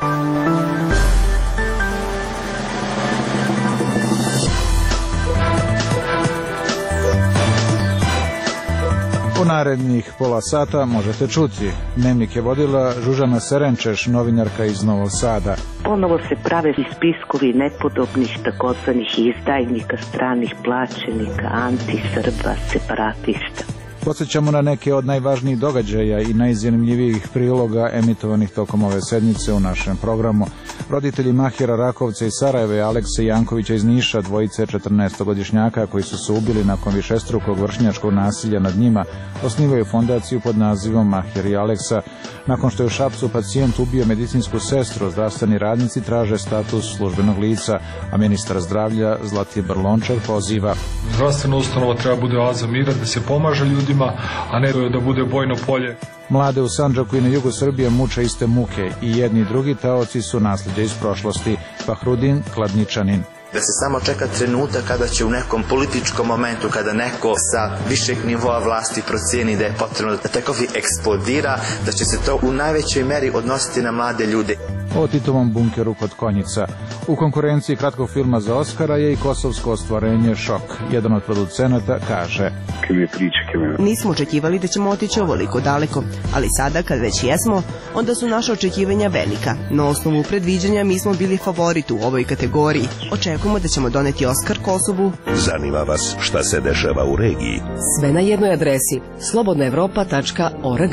U narednih pola sata možete čuti. Dnevnik je vodila Žužana Serenčeš, novinarka iz Novog Sada. Ponovo se prave spiskovi nepodobnih takozvanih izdajnika, stranih plaćenika, anti-Srba, separatista. Podsjećamo na neke od najvažnijih događaja i najzanimljivijih priloga emitovanih tokom ove sedmice u našem programu. Roditelji Mahira Rakovca iz Sarajeva i Alekse Jankovića iz Niša, dvojice 14-godišnjaka koji su se ubili nakon višestrukog vršnjačkog nasilja nad njima, osnivaju fondaciju pod nazivom Mahir i Aleksa. Nakon što je u Šapcu pacijent ubio medicinsku sestru, zdravstveni radnici traže status službenog lica, a ministar zdravlja Zlatibor Lončar poziva. Zdravstvena ustanova treba bude oaza mira, da se pomaže ljudima, a ne da bude bojno polje. Mlade u Sandžaku i na jugu Srbije muče iste muke i jedni i drugi taoci su nasljeđe iz prošlosti. Fahrudin Kladničanin. Da se samo čeka trenutak kada će u nekom političkom momentu, kada neko sa višeg nivoa vlasti procijeni da je potrebno da takovi eksplodira, da će se to u najvećoj meri odnositi na mlade ljude. O Titovom bunkeru kod Konjica. U konkurenciji kratkog filma za Oskara je i kosovsko ostvarenje Šok. Jedan od producenata kaže: Nismo očekivali da ćemo otići ovoliko daleko, ali sada kad već jesmo, onda su naša očekivanja velika. Na osnovu predviđanja mi smo bili favorit u ovoj kategoriji. Očekujemo da ćemo doneti Oskar Kosovu. Zanima vas šta se dešava u regiji? Sve na jednoj adresi: slobodnaevropa.org.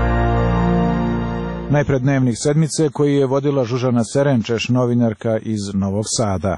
Najpred dnevnik sedmice koji je vodila Žužana Serenčeš, novinarka iz Novog Sada.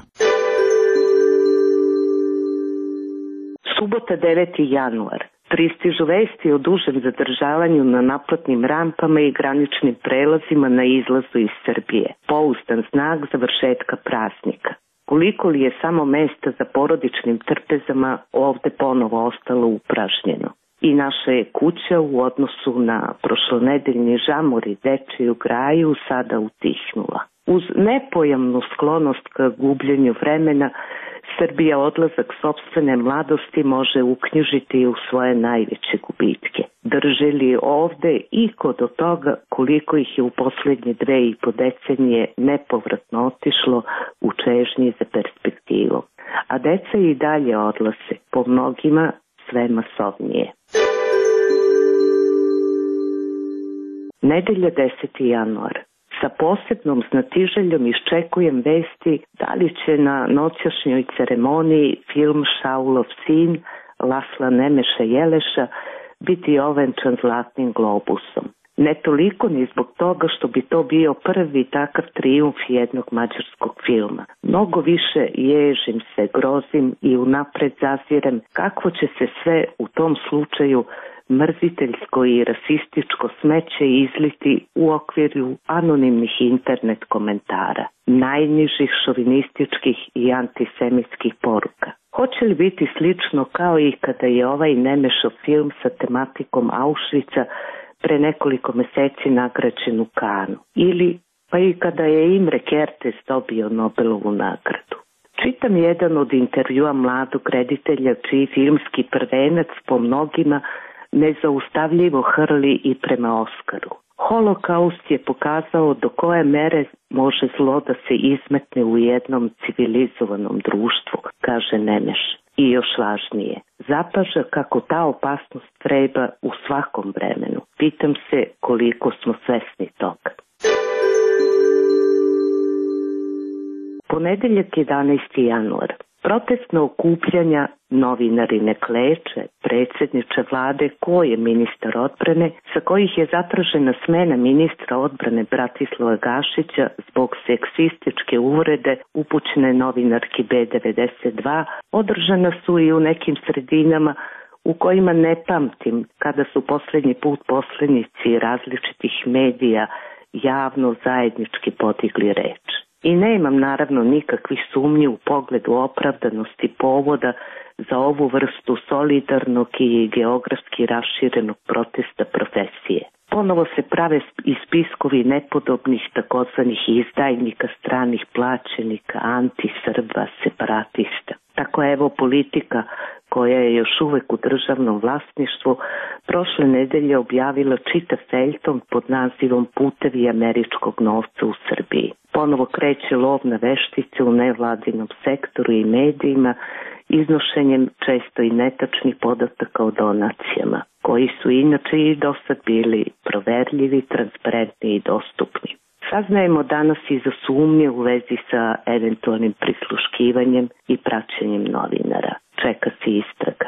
Subota 9. januar. Pristižu vesti o dužem zadržavanju na naplatnim rampama i graničnim prelazima na izlazu iz Srbije. Pouzdan znak završetka praznika. Koliko li je samo mesta za porodičnim trpezama ovde ponovo ostalo upražnjeno. I naša je kuća u odnosu na prošlonedeljni žamor i dečiju graju sada utihnula. Uz nepojamnu sklonost ka gubljenju vremena, Srbija odlazak sopstvene mladosti može uknjižiti u svoje najveće gubitke. Drže li ovde iko do toga koliko ih je u poslednje 2,5 decenije nepovratno otišlo u čežnji za perspektivom. A deca i dalje odlaze, po mnogima sve masovnije. Nedelja 10. januar. Sa posebnom znatiželjom iščekujem vesti da li će na noćašnjoj ceremoniji film Šaulov sin Lasla Nemeša Jeleša biti ovenčan Zlatnim globusom. Ne toliko ni zbog toga što bi to bio prvi takav trijumf jednog mađarskog filma. Mnogo više ježim se, grozim i unapred zazirem kakvo će se sve u tom slučaju mrziteljsko i rasističko smeće izliti u okviru anonimnih internet komentara, najnižih šovinističkih i antisemitskih poruka. Hoće li biti slično kao i kada je ovaj Nemešov film sa tematikom Auschwitza pre nekoliko meseci nagrađen u Kanu? Ili pa i kada je Imre Kertész dobio Nobelovu nagradu? Čitam jedan od intervjua mladog reditelja čiji filmski prvenac po mnogima nezaustavljivo hrli i prema Oskaru. Holokaust je pokazao do koje mere može zlo da se izmetne u jednom civilizovanom društvu, kaže Nemeš. I još važnije, zapaža kako ta opasnost treba u svakom vremenu. Pitam se koliko smo svesni toga. Ponedeljak 11. januar. Protestna okupljanja, novinari ne kleče, predsjedniče vlade, ko je ministar odbrane, sa kojih je zatražena smena ministra odbrane Bratislava Gašića zbog seksističke uvrede upućene novinarki B92, održana su i u nekim sredinama u kojima ne pamtim kada su posljednji put poslanici različitih medija javno zajednički podigli reč. I nemam naravno nikakvih sumnji u pogledu opravdanosti povoda za ovu vrstu solidarnog i geografski raširenog protesta profesije. Ponovo se prave i spiskovi nepodobnih takozvanih izdajnika, stranih plaćenika, anti-Srba, separatista. Tako evo politika, koja je još uvek u državnom vlasništvu, prošle nedelje objavila čitav feljton pod nazivom Putevi američkog novca u Srbiji. Ponovo kreće lov na veštice u nevladinom sektoru i medijima, iznošenjem često i netačnih podataka o donacijama, koji su inače i dosad bili proverljivi, transparentni i dostupni. Saznajemo danas i za sumnje u vezi sa eventualnim prisluškivanjem i praćenjem novinara. Čeka se istraga.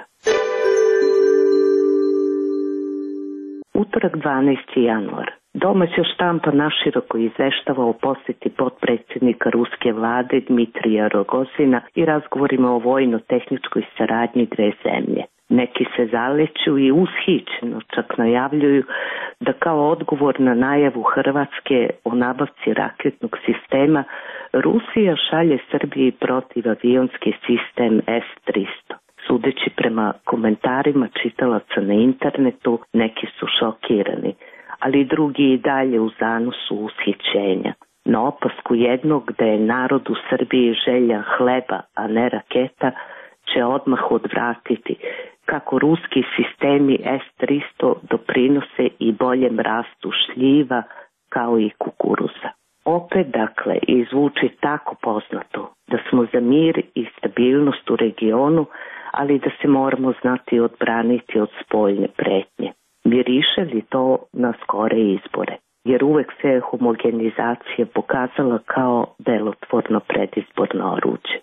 Utorak 12. januar. Domaća štampa naširoko izveštava o poseti potpredsjednika ruske vlade Dmitrija Rogozina i razgovorima o vojno-tehničkoj saradnji dve zemlje. Neki se zaleću i ushićeno čak najavljuju da kao odgovor na najavu Hrvatske o nabavci raketnog sistema Rusija šalje Srbiji protivavionski sistem S-300. Sudeći prema komentarima čitalaca na internetu, neki su šokirani, ali drugi i dalje u zanosu ushićenja. Na opasku jednog da je narod u Srbiji želja hleba, a ne raketa, će odmah odvratiti kako ruski sistemi S-300 doprinose i boljem rastu šljiva kao i kukuruza. Opet, dakle, izvuči tako poznato da smo za mir i stabilnost u regionu, ali da se moramo znati odbraniti od spoljne pretnje. Miriše li to na skore izbore? Jer uvek se homogenizacija pokazala kao delotvorno predizborno oruđe.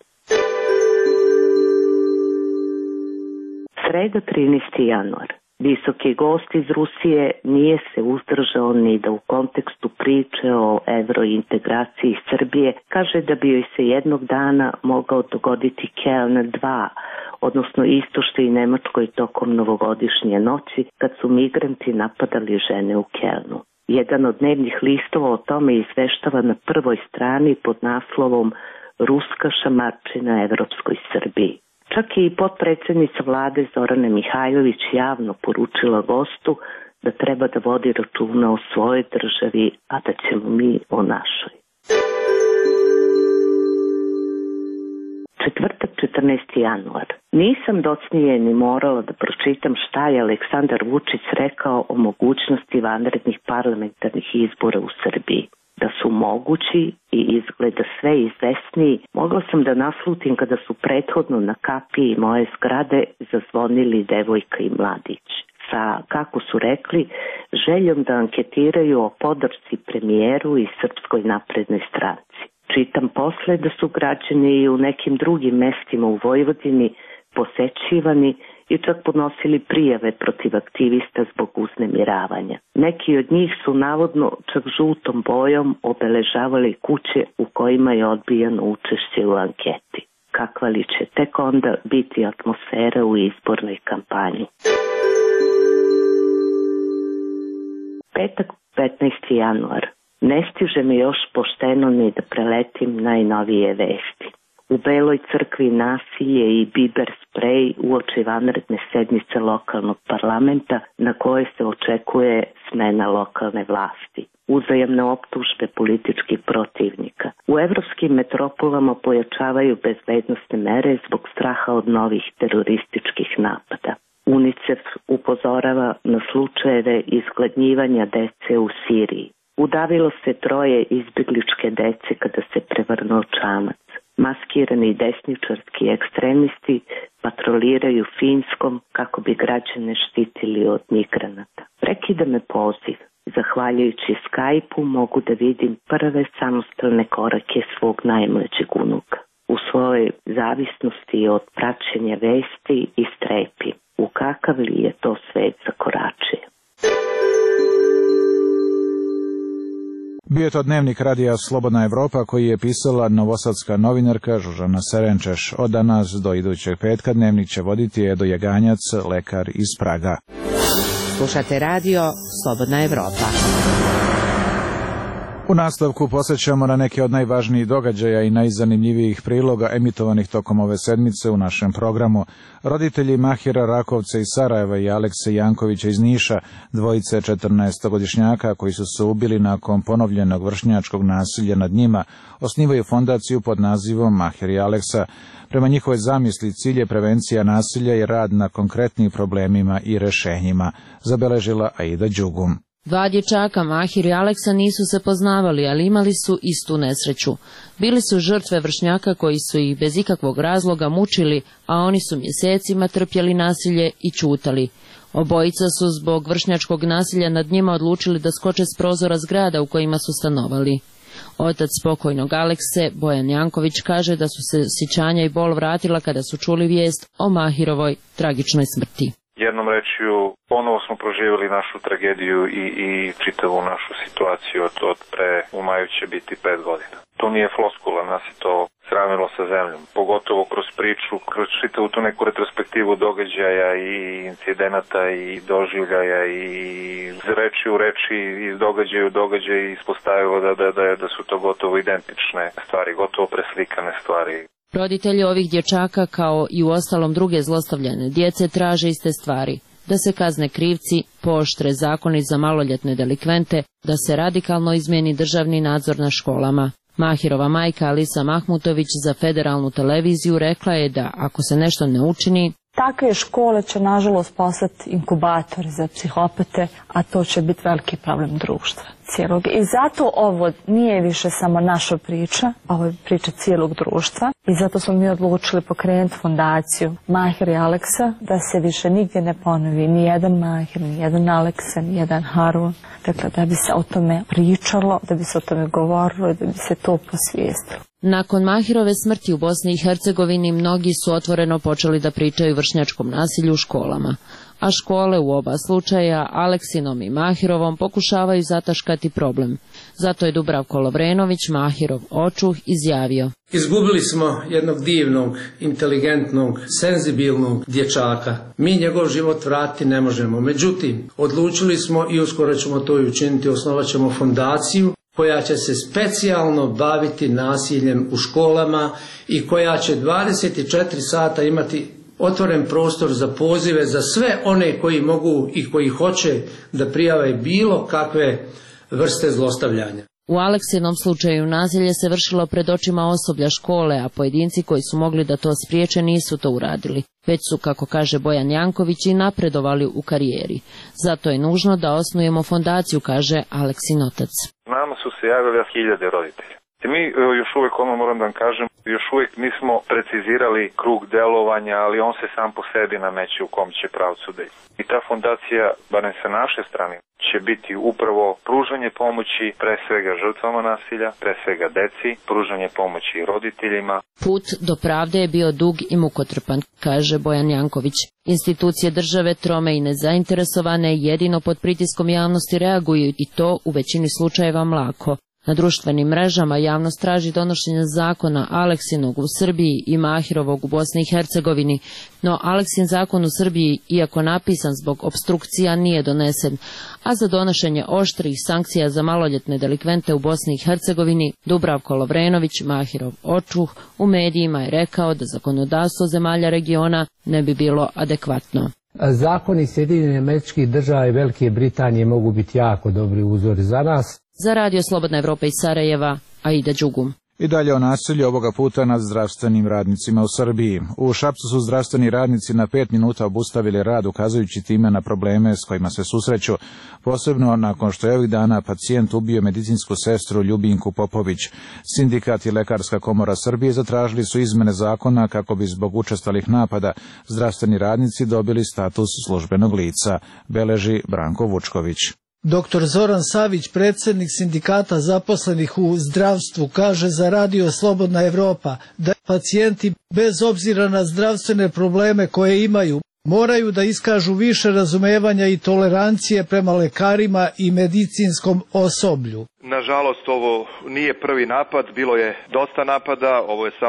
Sreda 13. januar. Visoki gost iz Rusije nije se uzdržao ni da u kontekstu priče o evrointegraciji Srbije kaže da bi joj se jednog dana mogao dogoditi Keln 2, odnosno isto što i Nemačkoj tokom novogodišnje noći kad su migranti napadali žene u Kelnu. Jedan od dnevnih listova o tome izveštava na prvoj strani pod naslovom Ruska šamarčina Evropskoj Srbiji. Čak i potpredsjednica vlade Zorana Mihajlović javno poručila gostu da treba da vodi računa o svojoj državi, a da ćemo mi o našoj. Četvrtak 14. januar. Nisam docnije ni morala da pročitam šta je Aleksandar Vučić rekao o mogućnosti vanrednih parlamentarnih izbora u Srbiji. Da su mogući i izgleda sve izvesniji, mogla sam da naslutim kada su prethodno na kapiji moje zgrade zazvonili devojka i mladić. Sa, kako su rekli, željom da anketiraju o podršci premijeru i Srpskoj naprednoj stranci. Čitam posle da su građani i u nekim drugim mestima u Vojvodini posećivani i čak podnosili prijave protiv aktivista zbog uznemiravanja. Neki od njih su navodno čak žutom bojom obeležavali kuće u kojima je odbijano učešće u anketi. Kakva li će tek onda biti atmosfera u izbornoj kampanji? Petak 15. januar. Ne stiže mi još pošteno ni da preletim najnovije vesti. U Beloj crkvi nasilje i biber sprej uoči vanredne sednice lokalnog parlamenta na koje se očekuje smena lokalne vlasti. Uzajamne optužbe političkih protivnika. U evropskim metropolama pojačavaju bezbednosne mere zbog straha od novih terorističkih napada. UNICEF upozorava na slučajeve izgladnjivanja dece u Siriji. Udavilo se 3 izbjegličke dece kada se prevrnuo čamac. Maskirani desničarski ekstremisti patroliraju Finskom kako bi građane štitili od migranata. Prekida me poziv. Zahvaljujući Skype-u mogu da vidim prve samostalne korake svog najmlađeg unuka. U svojoj zavisnosti od praćenja vesti i strepi. U kakav li je to svet zakoračio? Bio je to dnevnik radija Slobodna Evropa koji je pisala novosadska novinarka Žužana Serenčeš. Od danas do idućeg petka dnevnik će voditi Edo Jaganjac, lekar iz Praga. Slušate radio Slobodna Evropa. U nastavku posjećamo na neke od najvažnijih događaja i najzanimljivijih priloga emitovanih tokom ove sedmice u našem programu. Roditelji Mahira Rakovca iz Sarajeva i Alekse Jankovića iz Niša, dvojice 14-godišnjaka koji su se ubili nakon ponovljenog vršnjačkog nasilja nad njima, osnivaju fondaciju pod nazivom Mahir i Aleksa. Prema njihovoj zamisli cilj je prevencija nasilja i rad na konkretnim problemima i rešenjima, zabeležila Aida Đugum. Dva dječaka, Mahir i Aleksa, nisu se poznavali, ali imali su istu nesreću. Bili su žrtve vršnjaka koji su ih bez ikakvog razloga mučili, a oni su mjesecima trpjeli nasilje i ćutali. Obojica su zbog vršnjačkog nasilja nad njima odlučili da skoče s prozora zgrada u kojima su stanovali. Otac pokojnog Alekse, Bojan Janković, kaže da su se sjećanja i bol vratila kada su čuli vijest o Mahirovoj tragičnoj smrti. Jednom rečju, ponovo smo proživjeli našu tragediju i čitavu našu situaciju od pre, u maju će biti 5 godina. To nije floskula, nas je to sravnilo sa zemljom. Pogotovo kroz priču, kroz čitavu tu neku retrospektivu događaja i incidenata i doživljaja i iz reči u reči, iz događaja u događaj ispostavilo da su to gotovo identične stvari, gotovo preslikane stvari. Roditelji ovih dječaka, kao i u ostalom druge zlostavljane djece, traže iste stvari. Da se kazne krivci, pooštre zakoni za maloljetne delikvente, da se radikalno izmijeni državni nadzor na školama. Mahirova majka Alisa Mahmutović za Federalnu televiziju rekla je da ako se nešto ne učini, takve škole će nažalost postati inkubatori za psihopate, a to će biti veliki problem društva cijelog. I zato ovo nije više samo naša priča, ovo je priča cijelog društva. I zato smo mi odlučili pokrenuti fondaciju Mahir i Aleksa, da se više nigdje ne ponovi ni jedan Mahir, ni jedan Aleksa, ni jedan Harun. Dakle, da bi se o tome pričalo, da bi se o tome govorilo i da bi se to posvijestilo. Nakon Mahirove smrti u Bosni i Hercegovini mnogi su otvoreno počeli da pričaju o vršnjačkom nasilju u školama, a škole u oba slučaja, Aleksinom i Mahirovom, pokušavaju zataškati problem. Zato je Dubravko Lovrenović, Mahirov očuh, izjavio: izgubili smo jednog divnog, inteligentnog, senzibilnog dječaka. Mi njegov život vratiti ne možemo. Međutim, odlučili smo i uskoro ćemo to i učiniti, osnovat ćemo fondaciju koja će se specijalno baviti nasiljem u školama i koja će 24 sata imati otvoren prostor za pozive za sve one koji mogu i koji hoće da prijave bilo kakve vrste zlostavljanja. U Aleksinom slučaju nasilje se vršilo pred očima osoblja škole, a pojedinci koji su mogli da to spriječe nisu to uradili, već su, kako kaže Bojan Janković, i napredovali u karijeri. Zato je nužno da osnujemo fondaciju, kaže Aleksin otac. Nama su se javili 1000 roditelja. Mi još uvijek, moram da vam kažem, još uvijek nismo precizirali krug delovanja, ali on se sam po sebi nameće u kom će pravcu da ide. I ta fondacija, barem sa naše strane, će biti upravo pružanje pomoći pre svega žrtvama nasilja, pre svega deci, pružanje pomoći roditeljima. Put do pravde je bio dug i mukotrpan, kaže Bojan Janković. Institucije države, trome i nezainteresovane, jedino pod pritiskom javnosti reaguju, i to u većini slučajeva mlako. Na društvenim mrežama javnost traži donošenje zakona Aleksinog u Srbiji i Mahirovog u Bosni i Hercegovini, no Aleksin zakon u Srbiji, iako napisan zbog opstrukcija, nije donesen, a za donošenje oštrih sankcija za maloljetne delikvente u Bosni i Hercegovini Dubravko Lovrenović, Mahirov očuh, u medijima je rekao da zakonodavstvo zemalja regiona ne bi bilo adekvatno. Zakoni Sjedinjenih Američkih Država i Velike Britanije mogu biti jako dobri uzori za nas. Za Radio Slobodna Evropa iz Sarajeva, Aida Đugum. I dalje o nasilju, ovoga puta nad zdravstvenim radnicima u Srbiji. U Šapcu su zdravstveni radnici na 5 minuta obustavili rad, ukazujući time na probleme s kojima se susreću, posebno nakon što je ovih dana pacijent ubio medicinsku sestru Ljubinku Popović. Sindikat i Lekarska komora Srbije zatražili su izmene zakona kako bi zbog učestalih napada zdravstveni radnici dobili status službenog lica, beleži Branko Vučković. Dr. Zoran Savić, predsjednik sindikata zaposlenih u zdravstvu, kaže za Radio Slobodna Evropa da pacijenti, bez obzira na zdravstvene probleme koje imaju, moraju da iskažu više razumevanja i tolerancije prema lekarima i medicinskom osoblju. Nažalost, ovo nije prvi napad, bilo je dosta napada, ovo je samo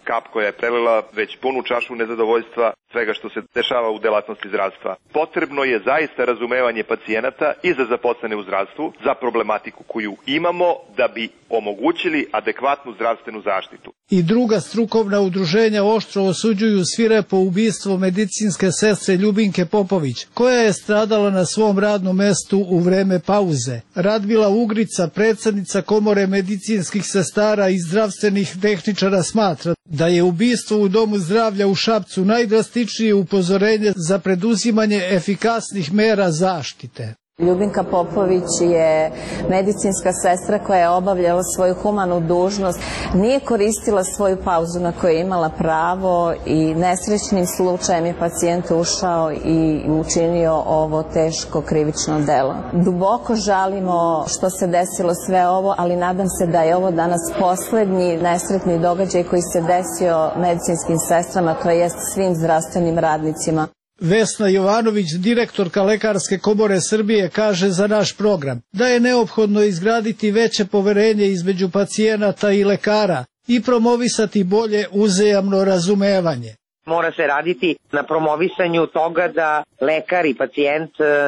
kap koja je prelila već punu čašu nezadovoljstva svega što se dešava u delatnosti zdravstva. Potrebno je zaista razumevanje pacijenata i za zaposlene u zdravstvu, za problematiku koju imamo da bi omogućili adekvatnu zdravstvenu zaštitu. I druga strukovna udruženja oštro osuđuju svirepo ubistvo medicinske sestre Ljubinke Popović, koja je stradala na svom radnom mestu u vreme pauze. Radmila Ugrica, predsjednica Komore medicinskih sestara i zdravstvenih tehničara, smatra da je ubistvo u Domu zdravlja u Šapcu najdrastičnije upozorenje za preduzimanje efikasnih mera zaštite. Ljubinka Popović je medicinska sestra koja je obavljala svoju humanu dužnost, nije koristila svoju pauzu na koju je imala pravo i nesrećnim slučajem je pacijent ušao i učinio ovo teško krivično delo. Duboko žalimo što se desilo sve ovo, ali nadam se da je ovo danas poslednji nesretni događaj koji se desio medicinskim sestrama, to jest svim zdravstvenim radnicima. Vesna Jovanović, direktorka Lekarske komore Srbije, kaže za naš program da je neophodno izgraditi veće poverenje između pacijenata i lekara i promovisati bolje uzajamno razumevanje. Mora se raditi na promovisanju toga da lekar i pacijent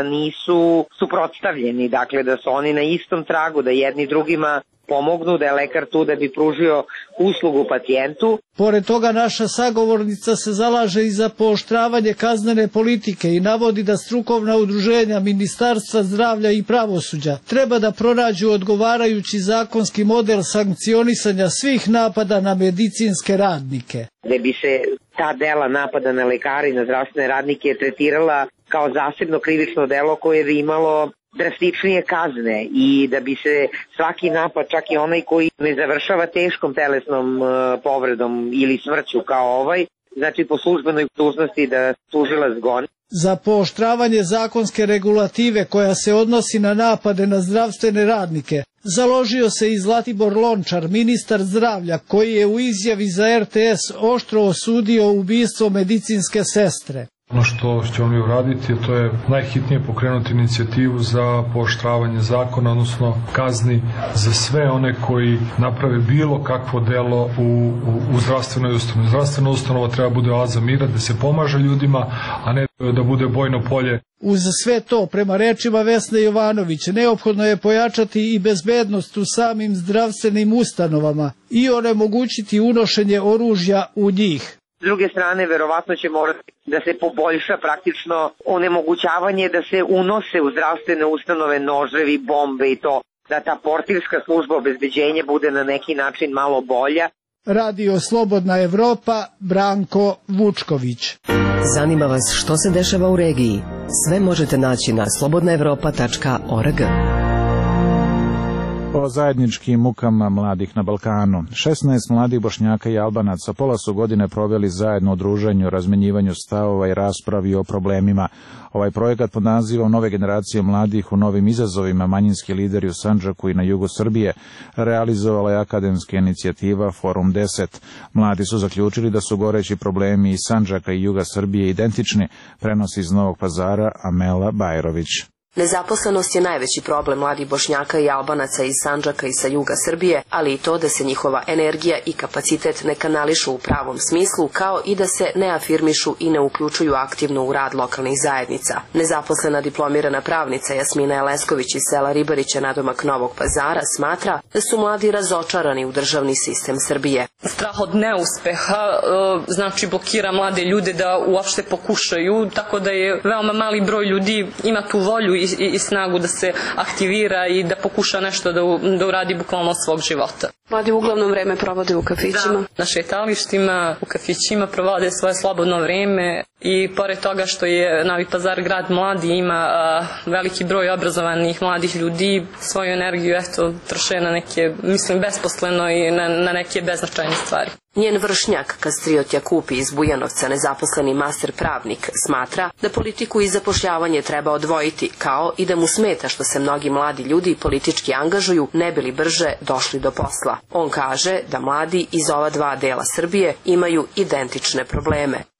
nisu suprotstavljeni, dakle da su oni na istom tragu, da jedni drugima pomognu, da je lekar tu da bi pružio uslugu pacijentu. Pored toga naša sagovornica se zalaže i za pooštravanje kaznene politike i navodi da strukovna udruženja Ministarstva zdravlja i pravosuđa treba da pronađu odgovarajući zakonski model sankcionisanja svih napada na medicinske radnike. Da bi se ta dela napada na lekare i na zdravstvene radnike tretirala kao zasebno krivično delo koje bi imalo drastičnije kazne i da bi se svaki napad, čak i onaj koji ne završava teškom telesnom povredom ili smrću kao ovaj, znači po službenoj dužnosti da tužilac goni. Za pooštravanje zakonske regulative koja se odnosi na napade na zdravstvene radnike založio se i Zlatibor Lončar, ministar zdravlja, koji je u izjavi za RTS oštro osudio ubistvo medicinske sestre. Ono što ćemo mi uraditi, to je najhitnije pokrenuti inicijativu za pooštravanje zakona, odnosno kazni za sve one koji naprave bilo kakvo delo u zdravstvenoj ustanovi. Zdravstvena ustanova treba bude oaza mira, da se pomaže ljudima, a ne da bude bojno polje. Uz sve to, prema rečima Vesne Jovanović, neophodno je pojačati i bezbednost u samim zdravstvenim ustanovama i onemogućiti unošenje oružja u njih. S druge strane, verovatno će morati da se poboljša praktično onemogućavanje da se unose u zdravstvene ustanove noževi, bombe i to, da ta portirska služba obezbeđenja bude na neki način malo bolja. Radio Slobodna Evropa, Branko Vučković. Zanima vas što se dešava u regiji? Sve možete naći na slobodnaevropa.org. O zajedničkim mukama mladih na Balkanu. 16 mladih Bošnjaka i Albanaca pola su godine proveli zajedno u druženju, razmenjivanju stavova i raspravi o problemima. Ovaj projekat pod nazivom Nove generacije mladih u novim izazovima manjinski lideri u Sandžaku i na jugu Srbije realizovala je akademska inicijativa Forum 10. Mladi su zaključili da su goreći problemi iz Sandžaka i juga Srbije identični, prenosi iz Novog Pazara Amela Bajrović. Nezaposlenost je najveći problem mladih Bošnjaka i Albanaca iz Sandžaka i sa juga Srbije, ali i to da se njihova energija i kapacitet ne kanališu u pravom smislu, kao i da se ne afirmišu i ne uključuju aktivno u rad lokalnih zajednica. Nezaposlena diplomirana pravnica Jasmina Elesković iz sela Ribariće nadomak Novog Pazara smatra da su mladi razočarani u državni sistem Srbije. Strah od neuspeha znači blokira mlade ljude da uopšte pokušaju, tako da je veoma mali broj ljudi ima tu volju i snagu da se aktivira i da pokuša nešto da uradi bukvalno svog života. Mladi uglavnom vreme provode u kafićima. Da, na šetalištima, u kafićima provode svoje slobodno vreme i pored toga što je Novi Pazar grad mladi, ima veliki broj obrazovanih mladih ljudi, svoju energiju troše na neke, mislim, besposleno i na neke beznačajne stvari. Njen vršnjak, Kastriot Jakupi iz Bujanovca, nezaposleni master pravnik, smatra da politiku i zapošljavanje treba odvojiti, kao i da mu smeta što se mnogi mladi ljudi politički angažuju ne bi li brže došli do posla. On kaže da mladi iz ova dva dela Srbije imaju identične probleme.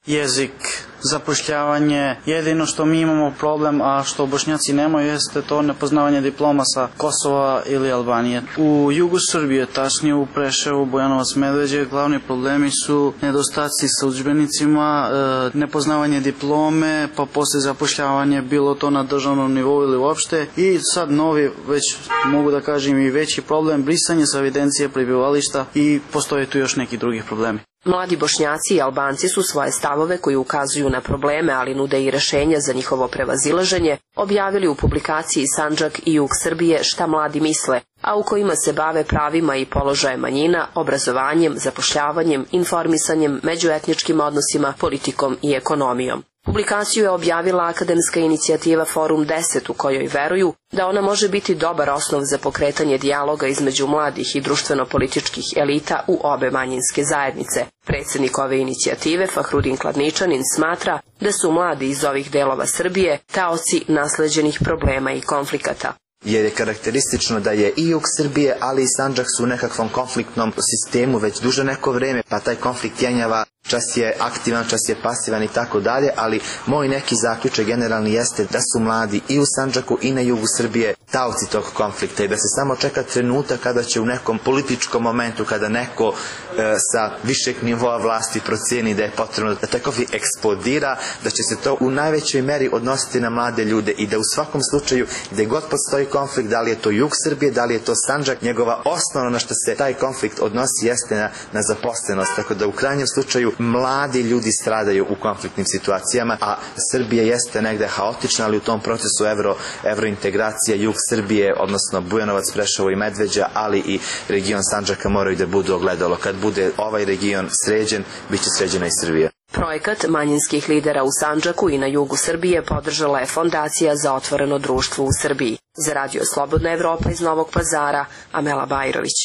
jezik, zapošljavanje. Jedino što mi imamo problem, a što Bošnjaci nemaju, jeste to nepoznavanje diploma sa Kosova ili Albanije. U jugu Srbije, tačnije u Preševu, Bujanovac, Medveđe, glavni problemi su nedostaci sa udžbenicima, nepoznavanje diplome, pa posle zapošljavanje, bilo to na državnom nivou ili uopšte. I sad novi, već mogu da kažem i veći problem, brisanje sa evidencije prebivališta i postoje tu još neki drugi problemi. Mladi Bošnjaci i Albanci su svoje stavove koji ukazuju na probleme, ali nude i rešenja za njihovo prevazilaženje, objavili u publikaciji Sandžak i jug Srbije šta mladi misle, a u kojima se bave pravima i položajem manjina, obrazovanjem, zapošljavanjem, informisanjem, međuetničkim odnosima, politikom i ekonomijom. Publikaciju je objavila akademska inicijativa Forum 10 u kojoj veruju da ona može biti dobar osnov za pokretanje dijaloga između mladih i društveno-političkih elita u obe manjinske zajednice. Predsjednik ove inicijative, Fahrudin Kladničanin, smatra da su mladi iz ovih delova Srbije taoci nasleđenih problema i konflikata. Jer je karakteristično da je i jug Srbije, ali i Sandžak su u nekakvom konfliktnom sistemu već duže neko vreme, pa taj konflikt jenjava, čas je aktivan, čas je pasivan i tako dalje, ali moj neki zaključak generalni jeste da su mladi i u Sandžaku i na jugu Srbije taoci tog konflikta i da se samo čeka trenutak kada će u nekom političkom momentu, kada neko sa višeg nivoa vlasti proceni da je potrebno da taj konflikt eksplodira, da će se to u najvećoj meri odnositi na mlade ljude i da u svakom slučaju gde god postoji konflikt, da li je to jug Srbije, da li je to Sandžak, njegova osnova na što se taj konflikt odnosi jeste na zaposlenost, tako da u krajnjem slučaju mladi ljudi stradaju u konfliktnim situacijama, a Srbija jeste negde haotična, ali u tom procesu evrointegracija jug Srbije, odnosno Bujanovac, Preševo i Medveđa, ali i region Sandžaka moraju da budu ogledalo. Kad bude ovaj region sređen, bit će sređena i Srbija. Projekat manjinskih lidera u Sandžaku i na jugu Srbije podržala je Fondacija za otvoreno društvo u Srbiji. Za Radio Slobodna Evropa iz Novog Pazara, Amela Bajrović.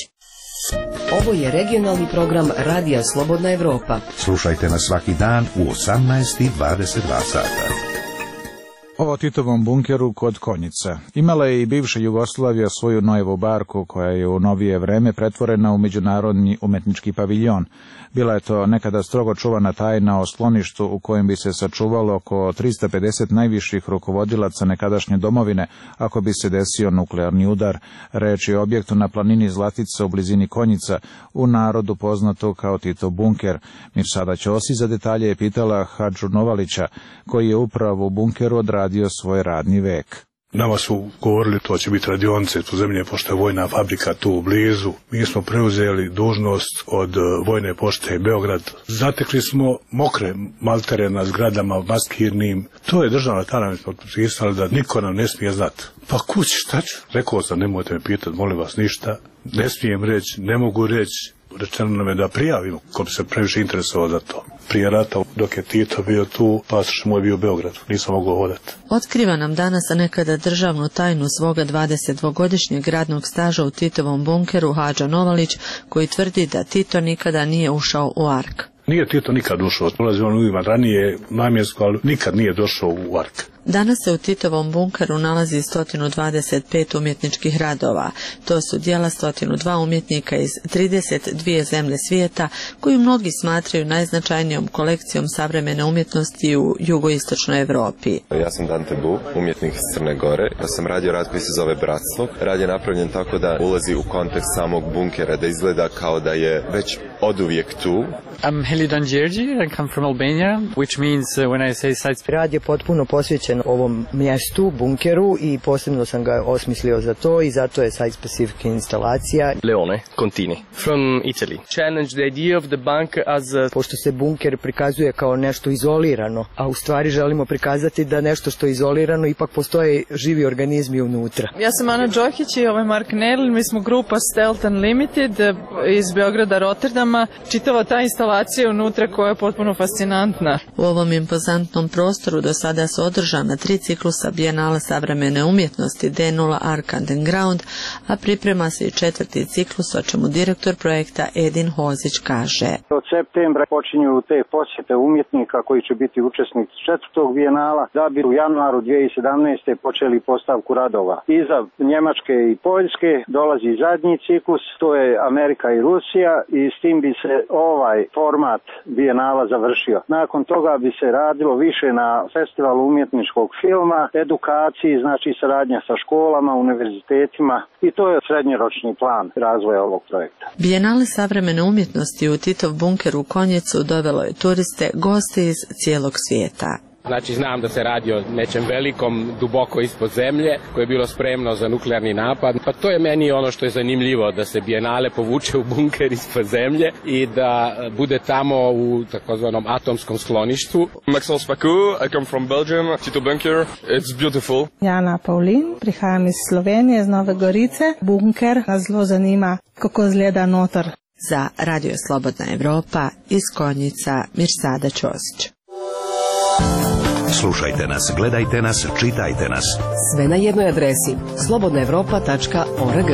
Ovo je regionalni program Radija Slobodna Evropa. Slušajte nas svaki dan u 18:22 sata. O Titovom bunkeru kod Konjica. Imala je i bivša Jugoslavija svoju Nojevu barku koja je u novije vreme pretvorena u međunarodni umetnički paviljon. Bila je to nekada strogo čuvana tajna o skloništu u kojem bi se sačuvalo oko 350 najviših rukovodilaca nekadašnje domovine ako bi se desio nuklearni udar. Reč je o objektu na planini Zlatica u blizini Konjica, u narodu poznato kao Titov bunker. Mirsada Ćosi za detalje je pitala Hadžu Novalića, koji je upravo u bunkeru odradio svoj radni vek. Nama su govorili to će biti radionice tu zemlje, pošto je vojna fabrika tu u blizu. Mi smo preuzeli dužnost od vojne pošte Beograd. Zatekli smo mokre maltere na zgradama maskirnim. To je državna tajna, mi smo pisali da niko nam ne smije znati. Pa kući, šta ću? Rekao sam, nemojte me pitati, molim vas ništa. Ne smijem reći, ne mogu reći. Rečeno nam je da prijavimo, ko bi se previše interesovao za to. Prije rata, dok je Tito bio tu, pasoš moj bio u Beogradu, nisam mogao hodati. Otkriva nam danas nekada državnu tajnu svoga 22-godišnjeg radnog staža u Titovom bunkeru Hadža Novalić, koji tvrdi da Tito nikada nije ušao u Ark. Nije Tito nikad ušao, ulazio on uvijek ranije namjensko, ali nikad nije došao u Ark. Danas se u Titovom bunkeru nalazi 125 umjetničkih radova. To su djela 102 umjetnika iz 32 zemlje svijeta, koju mnogi smatraju najznačajnijom kolekcijom savremene umjetnosti u jugoistočnoj Evropi. Ja sam Dante Bu, umjetnik iz Crne Gore. Ja sam radio rad koji se zove Bratstvo. Rad je napravljen tako da ulazi u kontekst samog bunkera, da izgleda kao da je već oduvijek tu. I'm Helidan Đerđi, I come from Albania, which means when I say site... Rad je potpuno posvećen ovom mjestu, bunkeru, i posebno sam ga osmislio za to i zato je site-specific instalacija. Leone Contini, from Italy. Challenge the idea of the bunker as a... Pošto se bunker prikazuje kao nešto izolirano, a u stvari želimo prikazati da nešto što je izolirano ipak postoje živi organizmi unutra. Ja sam Ana Đokić i ovo je Mark Nerl, mi smo grupa Stealth Unlimited iz Beograda, Rotterdama. Čitava ta instalacija unutra koja je potpuno fascinantna. U ovom impozantnom prostoru do sada su održana 3 ciklusa Bijenala savremene umjetnosti D0 Ark Underground, a priprema se i 4. ciklus, o čemu direktor projekta Edin Hozić kaže. Od septembra počinju te posjete umjetnika koji će biti učesnici 4. Bijenala, da bi u januaru 2017. počeli postavku radova. Iza Njemačke i Poljske dolazi zadnji ciklus, to je Amerika i Rusija, i s tim bi se ovaj format bijenala završio. Nakon toga bi se radilo više na festivalu umjetničkog filma, edukaciji, znači saradnja sa školama, univerzitetima i to je srednjoročni plan razvoja ovog projekta. Bijenale savremene umjetnosti u Titov bunker u Konjicu dovelo je turiste, goste iz cijelog svijeta. Znači, znam da se radi o nečem velikom, duboko ispod zemlje, koje je bilo spremno za nuklearni napad. Pa to je meni ono što je zanimljivo, da se Bijenale povuče u bunker ispod zemlje i da bude tamo u takozvanom atomskom skloništu. Maxence Paco, I come from Belgium, Tito bunker, it's beautiful. Jana Paulin, prihajam iz Slovenije, iz Nove Gorice. Bunker nas zelo zanima, kako izgleda noter. Za Radio Slobodna Evropa iz Konjica, Mirsada Ćosić. Slušajte nas, gledajte nas, čitajte nas. Sve na jednoj adresi slobodnaevropa.org.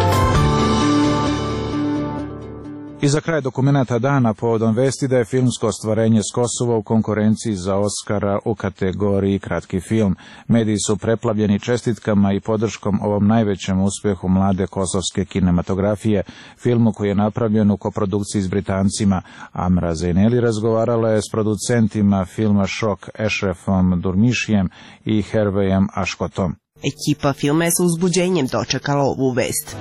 I za kraj dokumenata dana povodom vesti da je filmsko ostvarenje s Kosova u konkurenciji za Oskara u kategoriji kratki film. Mediji su preplavljeni čestitkama i podrškom ovom najvećem uspjehu mlade kosovske kinematografije, filmu koji je napravljen u koprodukciji s Britancima. Amra Zeyneli razgovarala je s producentima filma Šok Ešrefom Durmišijem i Hervejem Aškotom. Ekipa filma je sa uzbuđenjem dočekala ovu vest.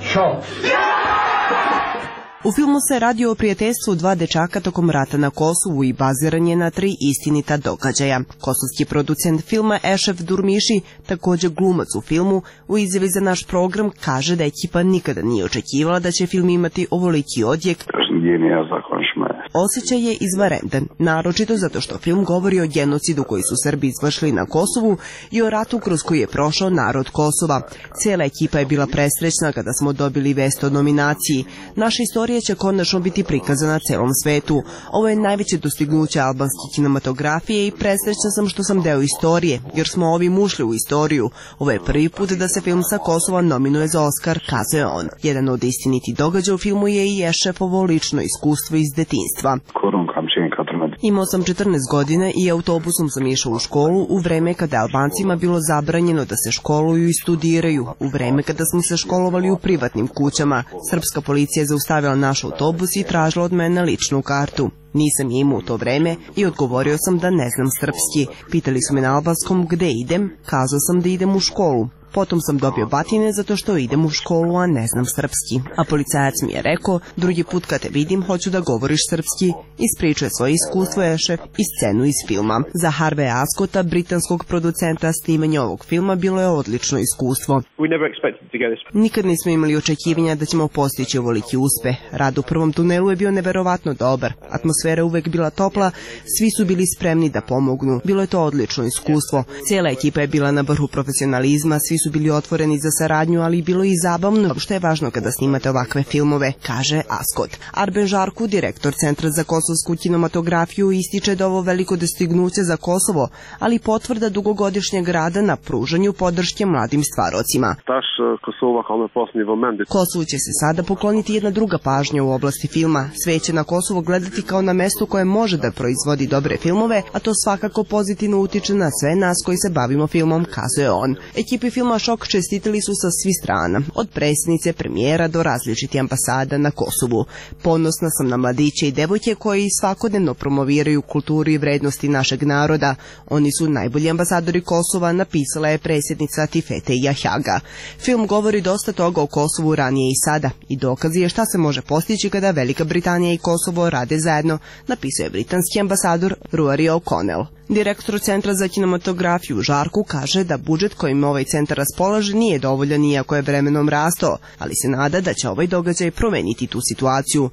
U filmu se radi o prijateljstvu dva dečaka tokom rata na Kosovu i baziran je na 3 istinita događaja. Kosovski producent filma Ešref Durmiši, također glumac u filmu, u izjavi za naš program kaže da ekipa nikada nije očekivala da će film imati ovoliki odjek. Osjećaj je izvanredan, naročito zato što film govori o genocidu koji su Srbi izvršili na Kosovu i o ratu kroz koji je prošao narod Kosova. Cijela ekipa je bila presrećna kada smo dobili vest o nominaciji. Naša istorija će konačno biti prikazana celom svetu. Ovo je najveće dostignuće albanske kinematografije i presrećna sam što sam deo istorije, jer smo ovim ušli u istoriju. Ovo je prvi put da se film sa Kosova nominuje za Oskar, kazuje on. Jedan od istinitih događaja u filmu je i Ešrefovo lično iskustvo iz detinjstva. Imao sam 14 godina i autobusom sam išao u školu u vreme kada Albancima bilo zabranjeno da se školuju i studiraju, u vreme kada smo se školovali u privatnim kućama. Srpska policija je zaustavila naš autobus i tražila od mene ličnu kartu. Nisam je imao u to vreme i odgovorio sam da ne znam srpski. Pitali su me na albanskom gde idem, kazao sam da idem u školu. Potom sam dobio batine zato što idem u školu, a ne znam srpski. A policajac mi je rekao, drugi put kad te vidim hoću da govoriš srpski. Ispričuje svoje iskustvo Ešref i scenu iz filma. Za Harveya Ascota, britanskog producenta, snimanje ovog filma bilo je odlično iskustvo. Nikad nismo imali očekivanja da ćemo postići ovoliki uspeh. Rad u prvom tunelu je bio neverovatno dobar. Atmosfera uvek bila topla, svi su bili spremni da pomognu. Bilo je to odlično iskustvo. Cijela ekipa je bila na vrhu profesionalizma, svi su bili otvoreni za saradnju, ali bilo i zabavno, što je važno kada snimate ovakve filmove, kaže Ascot. Arben Žarku, direktor Centra za kosovsku kinematografiju, ističe da ovo veliko dostignuće za Kosovo, ali potvrda dugogodišnjeg rada na pružanju podrške mladim stvarocima. Kosovu će se sada pokloniti jedna druga pažnja u oblasti filma. Sve će na Kosovo gledati kao na mesto koje može da proizvodi dobre filmove, a to svakako pozitivno utiče na sve nas koji se bavimo filmom, kazuje on. Ekipi filma Šok čestitali su sa svih strana, od predsjednice, premijera do različitih ambasada na Kosovu. Ponosna sam na mladiće i devojke koji svakodnevno promoviraju kulturu i vrednosti našeg naroda. Oni su najbolji ambasadori Kosova, napisala je predsjednica Tifete Jahjaga. Film govori dosta toga o Kosovu ranije i sada i dokazi je šta se može postići kada Velika Britanija i Kosovo rade zajedno, napisao je britanski ambasador Rory O'Connell. Direktor Centra za kinematografiju Žarku kaže da budžet kojim ovaj centar raspolaže nije dovoljan iako je vremenom rastao, ali se nada da će ovaj događaj promeniti tu situaciju.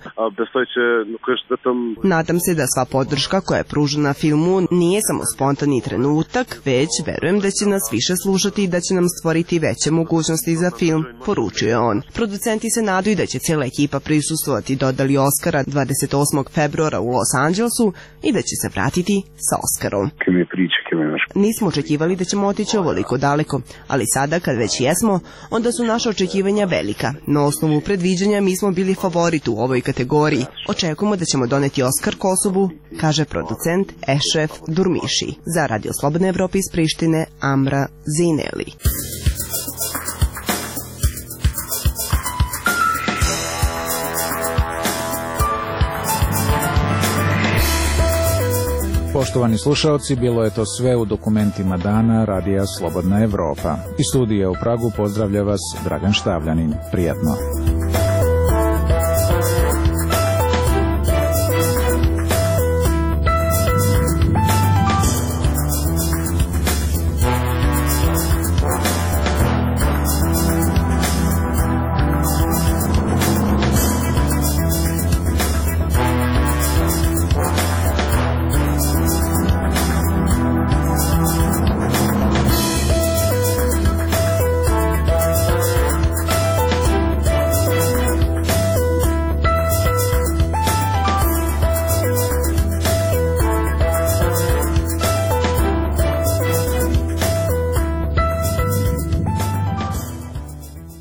Nadam se da sva podrška koja je pružena filmu nije samo spontani trenutak, već verujem da će nas više slušati i da će nam stvoriti veće mogućnosti za film, poručuje on. Producenti se nadaju da će cijela ekipa prisustvovati dodali Oskara 28. februara u Los Angelesu i da će se vratiti sa Oskarom. Nismo očekivali da ćemo otići ovoliko daleko, ali sada kad već jesmo, onda su naša očekivanja velika. Na osnovu predviđanja mi smo bili favorit u ovoj kategoriji. Očekujemo da ćemo doneti Oskar Kosovu, kaže producent Ešref Durmiši. Za Radio Slobodne Evrope iz Prištine, Amra Zeyneli. Poštovani slušaoci, bilo je to sve u dokumentima dana Radija Slobodna Evropa. Iz studija u Pragu pozdravlja vas Dragan Štavljanin. Prijatno.